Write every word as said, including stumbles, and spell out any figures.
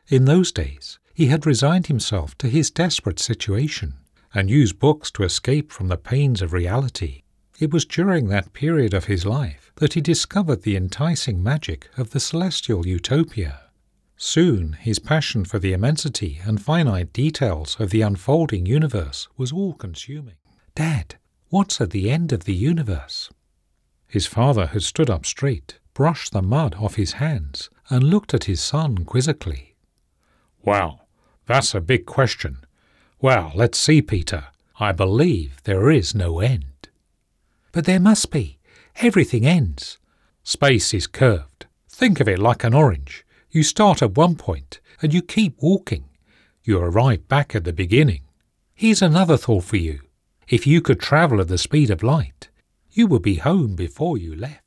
In those days, he had resigned himself to his desperate situation and used books to escape from the pains of reality. It was during that period of his life that he discovered the enticing magic of the celestial utopia. Soon his passion for the immensity and finite details of the unfolding universe was all-consuming. "Dad, what's at the end of the universe?" His father had stood up straight, brushed the mud off his hands, and looked at his son quizzically. "Well, that's a big question. Well, let's see, Peter. I believe there is no end." "But there must be. Everything ends." "Space is curved. Think of it like an orange. You start at one point, and you keep walking. You arrive back at the beginning. Here's another thought for you. If you could travel at the speed of light, you would be home before you left."